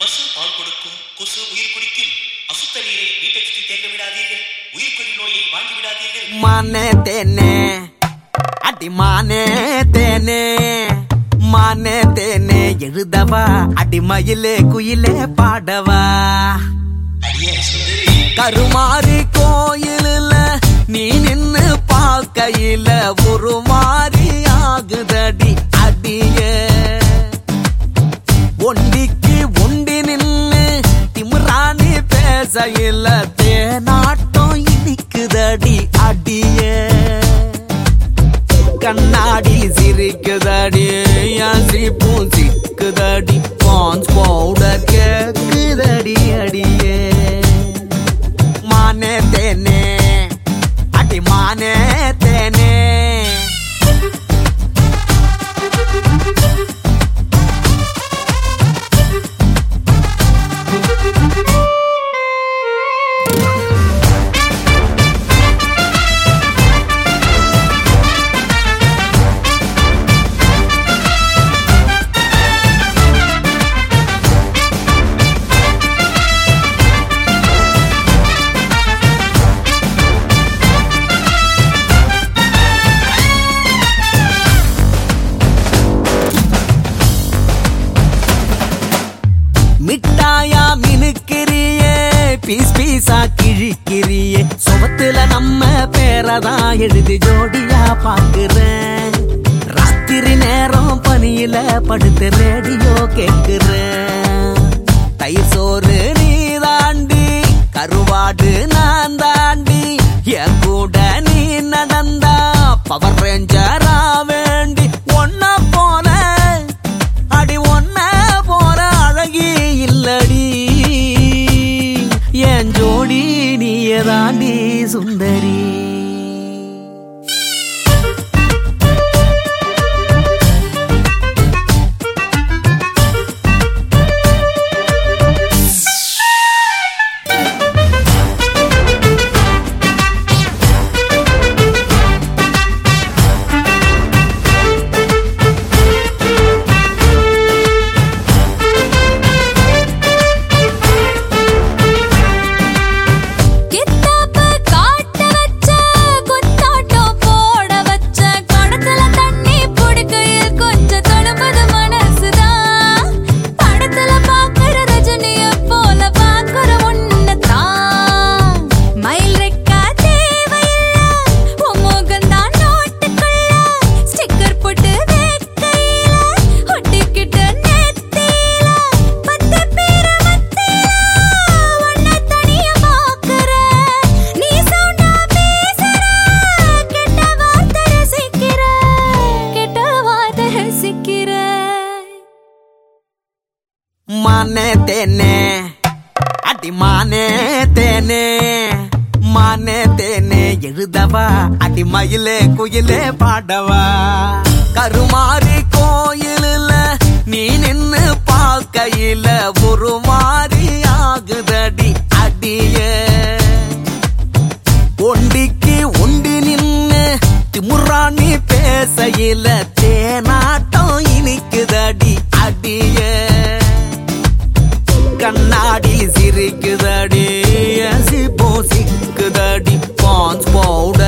பசு பால் கொடுக்கும், கொசு உயிர் குடிக்கும். அசுத்த நீரை வீட்டை சுற்றி தேங்க விடாதீர்கள். உயிர்கொல்லி நோயை வாங்கி விடாதீர்கள். மானே தேனே அடி மானே தேனே மானே தேனே எழுதவா அடிமயிலே குயிலே பாடவா. கருமாரி கோயில நீ நின்னு பார்க்கையில ஒரு மாறி ஆகுதடி அடியே. ஒண்டிக்கு ஒண்டி நின்னு திமுறானி பேசையில தேனாட்டம் இனிக்குதடி அடியே. கண்ணாடி சிரிக்குதடி சிரிப்பு சிக்குதடி பான்ஸ் பவுடர் கேக்குதடி அடியே. மானே தேனே அடி மானே தேனே. மிட்டாயா மினுக்கிறியே பீஸ் பீஸா கிழிக்கிறியே. சுபத்துல நம்ம பேரதான் எழுதி ஜோடியா பாக்குறேன். ராத்திரி நேரம் பனியில படுத்து ரேடியோ கேக்குறேன். தயிர் சோறு நீ தாண்டி கருவாடு நான் தாண்டி என் கூட நீ நடந்தா பவர் ரேஞ்சரா வேண்டி ஒன்ன போன அடி ஒன்ன போற அழகி இல்லடி என் ஜோடி நீயே தாண்டி சுந்தரி. மானே தேனே அடி மானே தேனே மானே தேனே எழுதவா அடிமயிலே குயிலே பாடவா. கருமாரி கோயில நீ நின்னு பார்க்கையில ஒரு மாறி ஆகுதடி அடியே. ஒண்டிக்கு ஒண்டி நின்னு திமுறானி பேசையில தேனாட்டம் இனிக்குதடி அடியே. கண்ணாடி சிரிக்குதடி சிரிப்பு சிக்குதடி பான்ஸ் பவுடர்